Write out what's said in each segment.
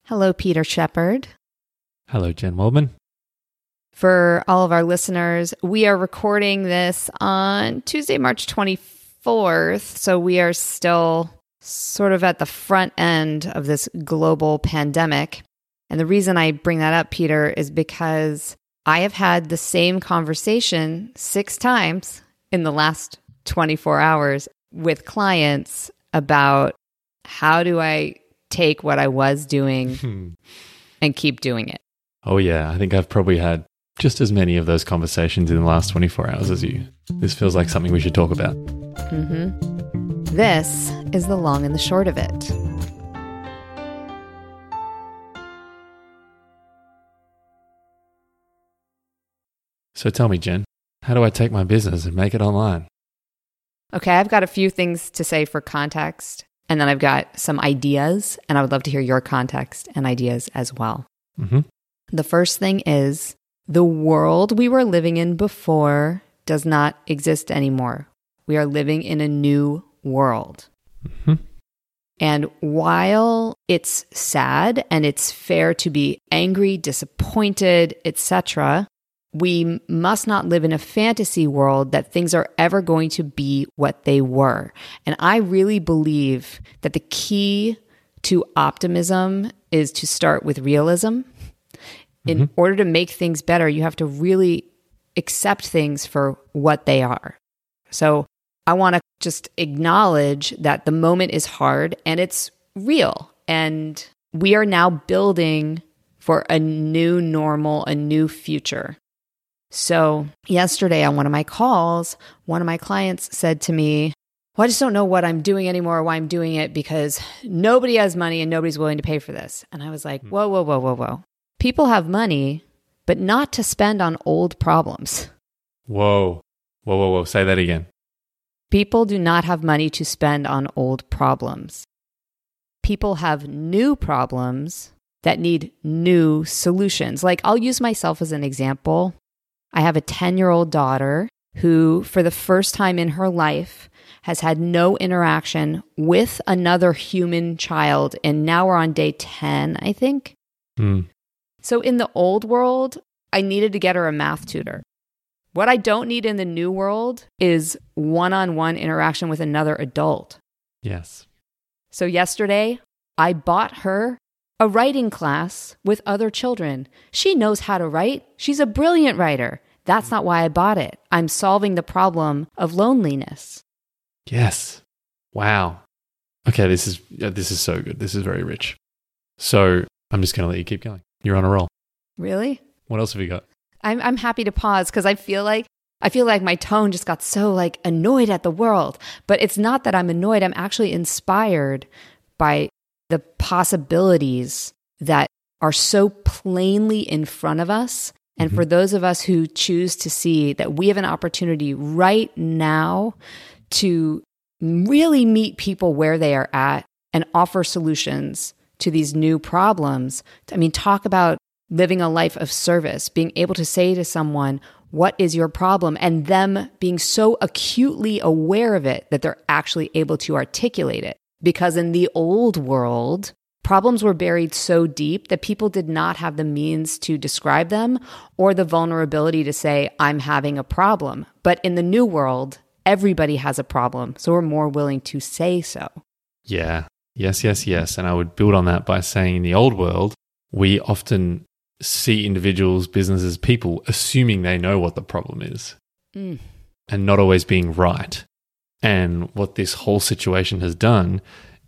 Hello, Peter Shepard. Hello, Jen Waldman. For all of our listeners, we are recording this on Tuesday, March 24th, so we are still sort of at the front end of this global pandemic. And the reason I bring that up, Peter, is because I have had the same conversation 6 times in the last 24 hours with clients about how do I take what I was doing and keep doing it. Oh yeah, I think I've probably had just as many of those conversations in the last 24 hours as you. This feels like something we should talk about. This is the long and the short of it. So tell me, Jen, how do I take my business and make it online? Okay, I've got a few things to say for context, and then I've got some ideas, and I would love to hear your context and ideas as well. The first thing is, the world we were living in before does not exist anymore. We are living in a new world. And while it's sad and it's fair to be angry, disappointed, etc., we must not live in a fantasy world that things are ever going to be what they were. And I really believe that the key to optimism is to start with realism. In order to make things better, you have to really accept things for what they are. So I want to just acknowledge that the moment is hard and it's real. And we are now building for a new normal, a new future. So yesterday on one of my calls, one of my clients said to me, well, I just don't know what I'm doing anymore or why I'm doing it because nobody has money and nobody's willing to pay for this. And I was like, whoa. People have money, but not to spend on old problems. Whoa. Say that again. People do not have money to spend on old problems. People have new problems that need new solutions. Like, I'll use myself as an example. I have a 10-year-old daughter who, for the first time in her life, has had no interaction with another human child. And now we're on day 10, I think. So in the old world, I needed to get her a math tutor. What I don't need in the new world is one-on-one interaction with another adult. Yes. So yesterday, I bought her a writing class with other children. She knows how to write. She's a brilliant writer. That's not why I bought it. I'm solving the problem of loneliness. Yes. Wow. Okay, this is so good. This is very rich. So I'm just going to let you keep going. You're on a roll. Really? What else have you got? I'm happy to pause because I feel like my tone just got so annoyed at the world. But it's not that I'm annoyed. I'm actually inspired by the possibilities that are so plainly in front of us. And for those of us who choose to see that we have an opportunity right now to really meet people where they are at and offer solutions to these new problems. I mean, talk about living a life of service, being able to say to someone, what is your problem? And them being so acutely aware of it that they're actually able to articulate it. Because in the old world, problems were buried so deep that people did not have the means to describe them or the vulnerability to say, I'm having a problem. But in the new world, everybody has a problem. So we're more willing to say so. Yeah. Yes. And I would build on that by saying in the old world, we often see individuals, businesses, people assuming they know what the problem is and not always being right. And what this whole situation has done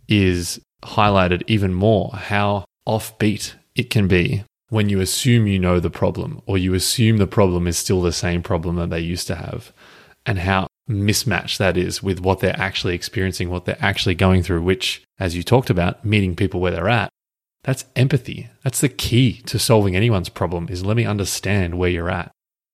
is highlighted even more how offbeat it can be when you assume you know the problem or you assume the problem is still the same problem that they used to have, and how mismatched that is with what they're actually experiencing, what they're actually going through, which, as you talked about, meeting people where they're at, that's empathy. That's the key to solving anyone's problem, is let me understand where you're at.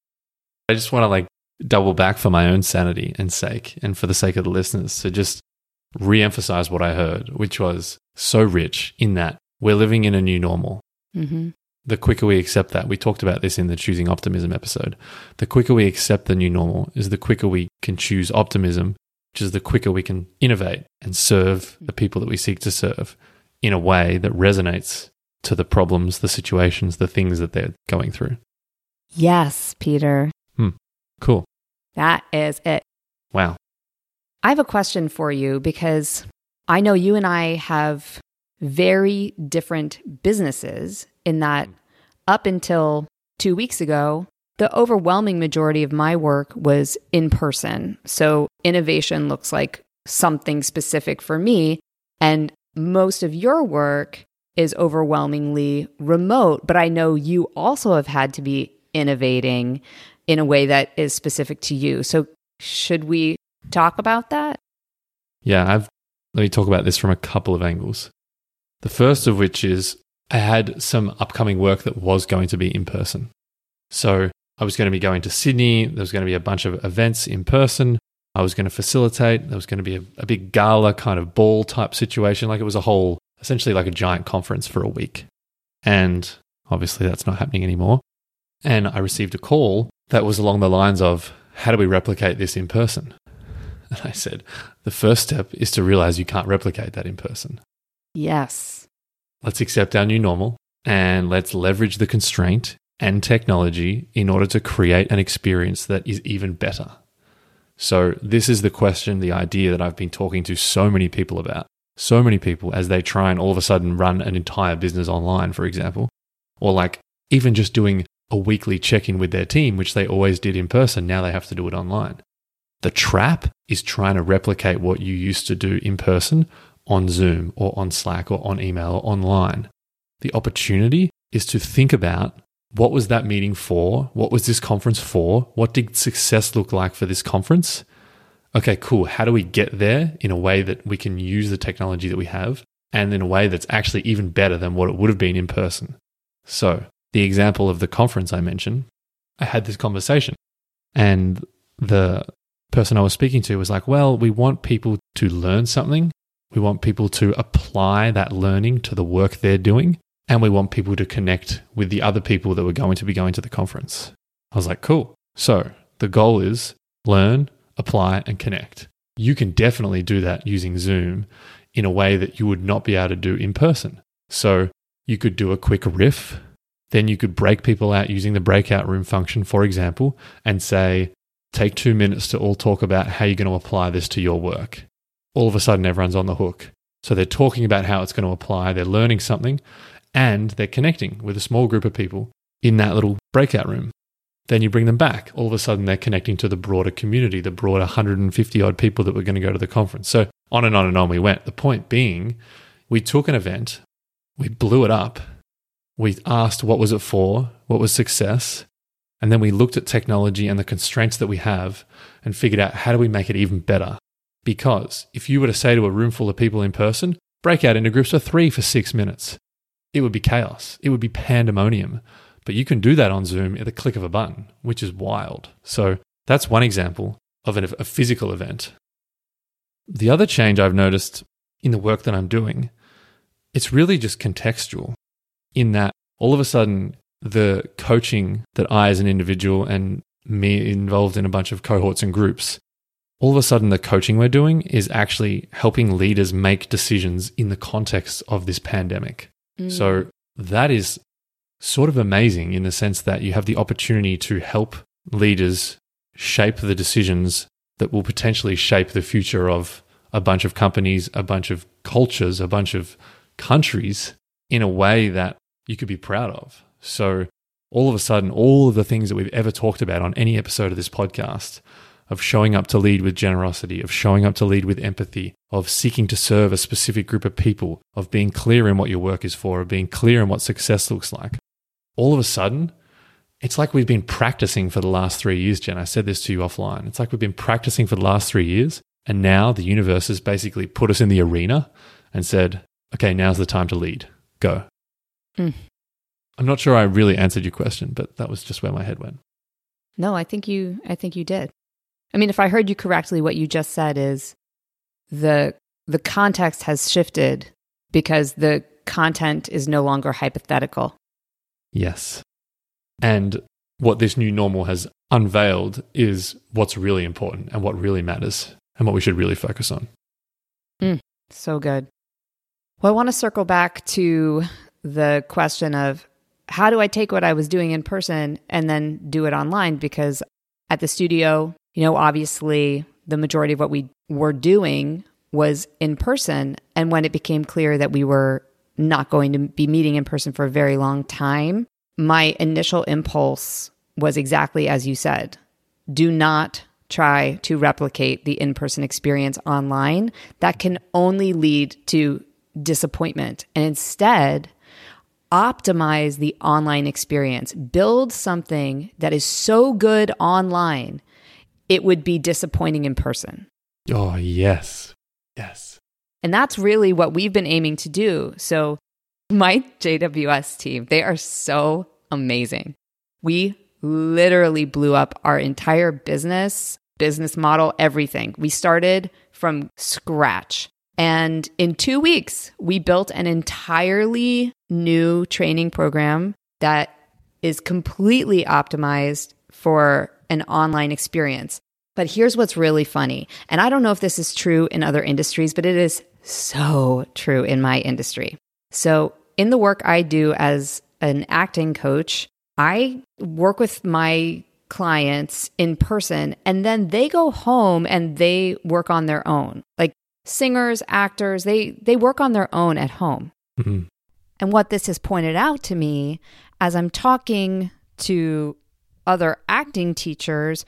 I just want to double back for my own sanity and sake, and for the sake of the listeners, to just re-emphasize what I heard, which was so rich in that we're living in a new normal. The quicker we accept that, we talked about this in the Choosing Optimism episode, the quicker we accept the new normal is the quicker we can choose optimism, which is the quicker we can innovate and serve the people that we seek to serve in a way that resonates to the problems, the situations, the things that they're going through. Yes, Peter. Cool. That is it. Wow. I have a question for you because I know you and I have very different businesses in that up until 2 weeks ago, the overwhelming majority of my work was in person. So innovation looks like something specific for me. And most of your work is overwhelmingly remote. But I know you also have had to be innovating in a way that is specific to you. So should we talk about that? Yeah, let me talk about this from a couple of angles. The first of which is I had some upcoming work that was going to be in person. So I was going to be going to Sydney. There was going to be a bunch of events in person. I was going to facilitate. There was going to be a big gala kind of ball type situation. Like it was essentially like a giant conference for a week. And obviously that's not happening anymore. And I received a call that was along the lines of, how do we replicate this in person? And I said, the first step is to realize you can't replicate that in person. Yes. Let's accept our new normal and let's leverage the constraint and technology in order to create an experience that is even better. So this is the question, the idea that I've been talking to so many people about. So many people as they try and all of a sudden run an entire business online, for example, or like even just doing a weekly check-in with their team, which they always did in person. Now they have to do it online. The trap is trying to replicate what you used to do in person on Zoom or on Slack or on email or online. The opportunity is to think about, what was that meeting for? What was this conference for? What did success look like for this conference? Okay, cool. How do we get there in a way that we can use the technology that we have and in a way that's actually even better than what it would have been in person? So the example of the conference I mentioned, I had this conversation and the person I was speaking to was like, well, we want people to learn something. We want people to apply that learning to the work they're doing. And we want people to connect with the other people that were going to be going to the conference. I was like, cool. So the goal is learn, apply, and connect. You can definitely do that using Zoom in a way that you would not be able to do in person. So you could do a quick riff. Then you could break people out using the breakout room function, for example, and say, take 2 minutes to all talk about how you're going to apply this to your work. All of a sudden, everyone's on the hook. So they're talking about how it's going to apply. They're learning something. And they're connecting with a small group of people in that little breakout room. Then you bring them back. All of a sudden, they're connecting to the broader community, the broader 150 odd people that were going to go to the conference. So on and on and on we went. The point being, we took an event, we blew it up, we asked what was it for, what was success, and then we looked at technology and the constraints that we have and figured out how do we make it even better. Because if you were to say to a room full of people in person, break out into groups of 3 for 6 minutes, it would be chaos. It would be pandemonium. But you can do that on Zoom at the click of a button, which is wild. So that's one example of a physical event. The other change I've noticed in the work that I'm doing, it's really just contextual in that all of a sudden the coaching that I as an individual and me involved in a bunch of cohorts and groups, all of a sudden the coaching we're doing is actually helping leaders make decisions in the context of this pandemic. So that is sort of amazing in the sense that you have the opportunity to help leaders shape the decisions that will potentially shape the future of a bunch of companies, a bunch of cultures, a bunch of countries in a way that you could be proud of. So all of a sudden, all of the things that we've ever talked about on any episode of this podcast, of showing up to lead with generosity, of showing up to lead with empathy, of seeking to serve a specific group of people, of being clear in what your work is for, of being clear in what success looks like. All of a sudden, it's like we've been practicing for the last 3 years, Jen. I said this to you offline. It's like we've been practicing for the last 3 years, and now the universe has basically put us in the arena and said, okay, now's the time to lead. Go. I'm not sure I really answered your question, but that was just where my head went. No, I think you did. I mean, if I heard you correctly, what you just said is the context has shifted because the content is no longer hypothetical. Yes. And what this new normal has unveiled is what's really important and what really matters and what we should really focus on. So good. Well, I want to circle back to the question of how do I take what I was doing in person and then do it online? Because at the studio, obviously the majority of what we were doing was in person. And when it became clear that we were not going to be meeting in person for a very long time, my initial impulse was exactly as you said. Do not try to replicate the in-person experience online. That can only lead to disappointment. And instead, optimize the online experience. Build something that is so good online, it would be disappointing in person. Oh, yes. Yes. And that's really what we've been aiming to do. So my JWS team, they are so amazing. We literally blew up our entire business model, everything. We started from scratch. And in 2 weeks, we built an entirely new training program that is completely optimized for an online experience. But here's what's really funny. And I don't know if this is true in other industries, but it is so true in my industry. So in the work I do as an acting coach, I work with my clients in person, and then they go home and they work on their own. Like singers, actors, they work on their own at home. Mm-hmm. And what this has pointed out to me as I'm talking to other acting teachers,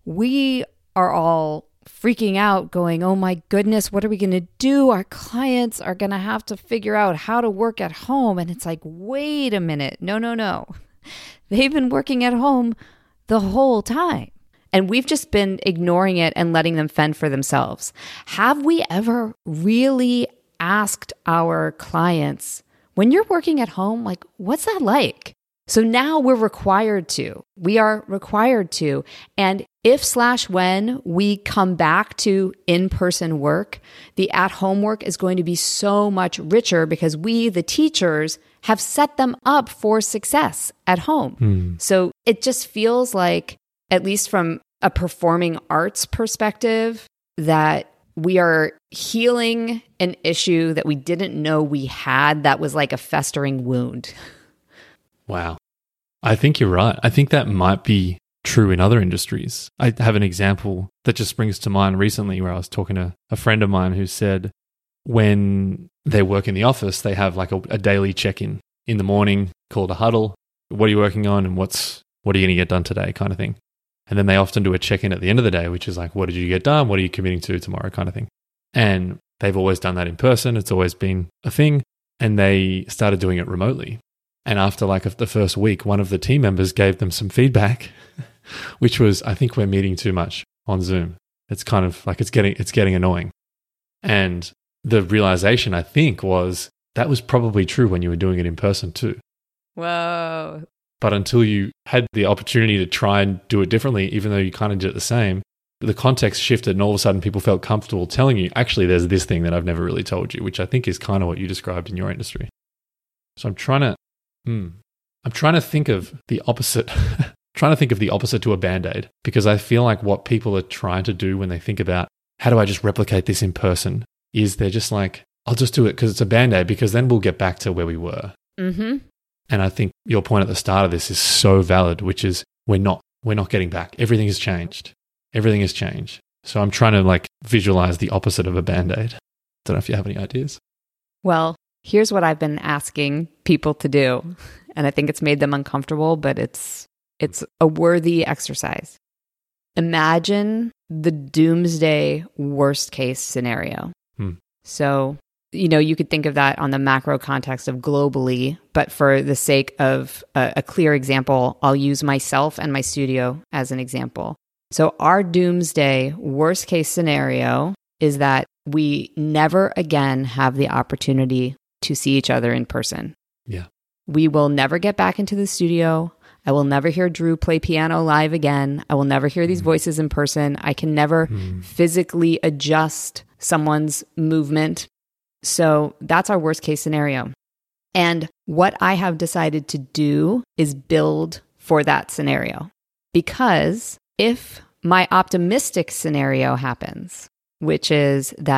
we are all freaking out going, oh my goodness, what are we going to do? Our clients are going to have to figure out how to work at home. And it's like, wait a minute. No. They've been working at home the whole time. And we've just been ignoring it and letting them fend for themselves. Have we ever really asked our clients, when you're working at home, like, what's that like? So now we're required to. We are required to. And if/when we come back to in-person work, the at-home work is going to be so much richer because we, the teachers, have set them up for success at home. So it just feels like, at least from a performing arts perspective, that we are healing an issue that we didn't know we had that was like a festering wound. Wow. I think you're right. I think that might be true in other industries. I have an example that just springs to mind recently where I was talking to a friend of mine who said when they work in the office, they have like a daily check-in in the morning called a huddle. What are you working on and what are you going to get done today kind of thing. And then they often do a check-in at the end of the day, which is like, what did you get done? What are you committing to tomorrow kind of thing. And they've always done that in person. It's always been a thing. And they started doing it remotely. And after like the first week, one of the team members gave them some feedback, which was, I think we're meeting too much on Zoom. It's kind of like it's getting annoying. And the realization, I think, was that was probably true when you were doing it in person too. Whoa. But until you had the opportunity to try and do it differently, even though you kind of did it the same, the context shifted and all of a sudden people felt comfortable telling you, actually, there's this thing that I've never really told you, which I think is kind of what you described in your industry. So I'm trying to think of the opposite, to a Band-Aid, because I feel like what people are trying to do when they think about how do I just replicate this in person is they're just like, I'll just do it because it's a Band-Aid, because then we'll get back to where we were. Mm-hmm. And I think your point at the start of this is so valid, which is we're not getting back. Everything has changed. So I'm trying to like visualize the opposite of a Band-Aid. Don't know if you have any ideas. Well, here's what I've been asking people to do. And I think it's made them uncomfortable, but it's a worthy exercise. Imagine the doomsday worst case scenario. So, you could think of that on the macro context of globally, but for the sake of a clear example, I'll use myself and my studio as an example. So our doomsday worst case scenario is that we never again have the opportunity to see each other in person. Yeah. We will never get back into the studio. I will never hear Drew play piano live again. I will never hear these voices in person. I can never physically adjust someone's movement. So that's our worst case scenario. And what I have decided to do is build for that scenario. Because if my optimistic scenario happens, which is that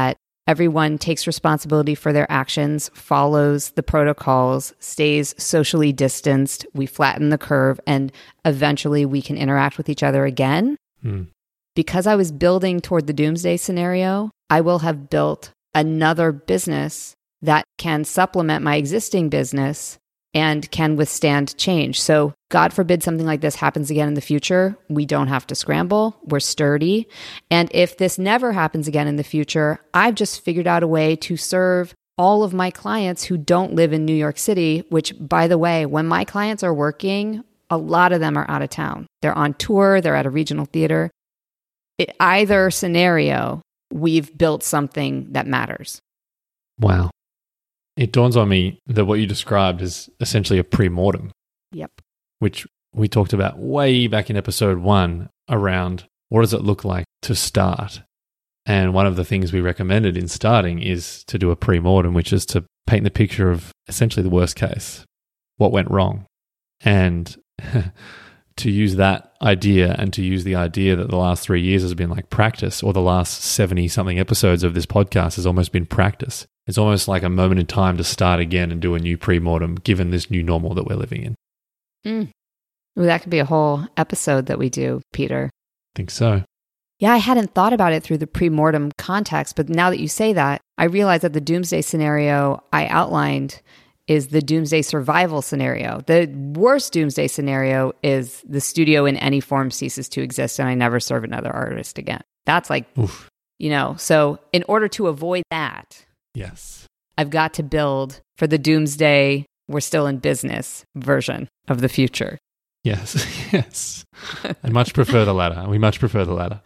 Everyone takes responsibility for their actions, follows the protocols, stays socially distanced, we flatten the curve, and eventually we can interact with each other again. Because I was building toward the doomsday scenario, I will have built another business that can supplement my existing business and can withstand change. So God forbid something like this happens again in the future. We don't have to scramble. We're sturdy. And if this never happens again in the future, I've just figured out a way to serve all of my clients who don't live in New York City, which, by the way, when my clients are working, a lot of them are out of town. They're on tour. They're at a regional theater. Either scenario, we've built something that matters. Wow. It dawns on me that what you described is essentially a pre-mortem. Yep. Which we talked about way back in episode 1 around what does it look like to start. And one of the things we recommended in starting is to do a pre-mortem, which is to paint the picture of essentially the worst case, what went wrong. And to use that idea and to use the idea that the last 3 years has been like practice, or the last 70-something episodes of this podcast has almost been practice. It's almost like a moment in time to start again and do a new pre-mortem given this new normal that we're living in. Ooh, that could be a whole episode that we do, Peter. I think so. Yeah, I hadn't thought about it through the pre-mortem context, but now that you say that, I realize that the doomsday scenario I outlined is the doomsday survival scenario. The worst doomsday scenario is the studio in any form ceases to exist and I never serve another artist again. That's like, oof. So in order to avoid that, yes, I've got to build for the doomsday, we're still in business version of the future. Yes, yes. I much prefer the latter. We much prefer the latter.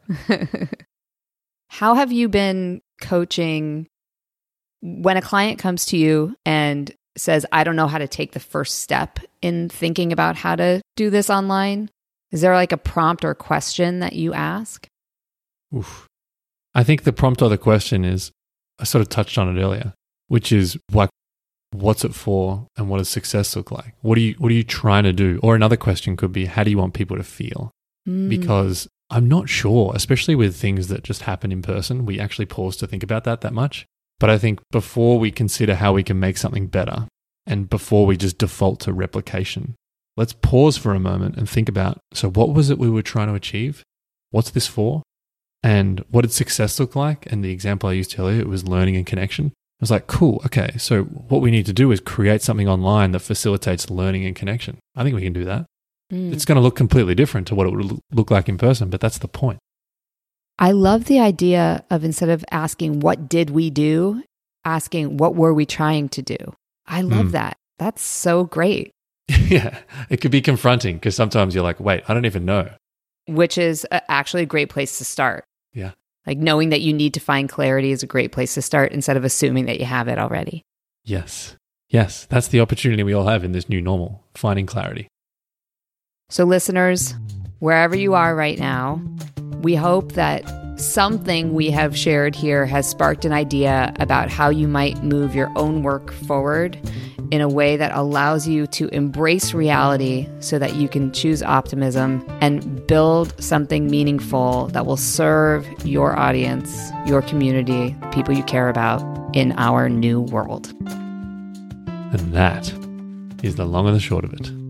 How have you been coaching when a client comes to you and says, I don't know how to take the first step in thinking about how to do this online? Is there like a prompt or question that you ask? Oof. I think the prompt or the question is, I sort of touched on it earlier, which is like, what's it for and what does success look like? What are you trying to do? Or another question could be, how do you want people to feel? Because I'm not sure, especially with things that just happen in person, we actually pause to think about that much. But I think before we consider how we can make something better and before we just default to replication, let's pause for a moment and think about, so what was it we were trying to achieve? What's this for? And what did success look like? And the example I used earlier, it was learning and connection. I was like, cool, okay, so what we need to do is create something online that facilitates learning and connection. I think we can do that. It's going to look completely different to what it would look like in person, but that's the point. I love the idea of, instead of asking, what did we do? Asking, what were we trying to do? I love that. That's so great. Yeah, it could be confronting because sometimes you're like, wait, I don't even know. Which is actually a great place to start. Yeah. Like knowing that you need to find clarity is a great place to start instead of assuming that you have it already. Yes. Yes, that's the opportunity we all have in this new normal, finding clarity. So listeners, wherever you are right now, we hope that something we have shared here has sparked an idea about how you might move your own work forward in a way that allows you to embrace reality so that you can choose optimism and build something meaningful that will serve your audience, your community, the people you care about in our new world. And that is the long and the short of it.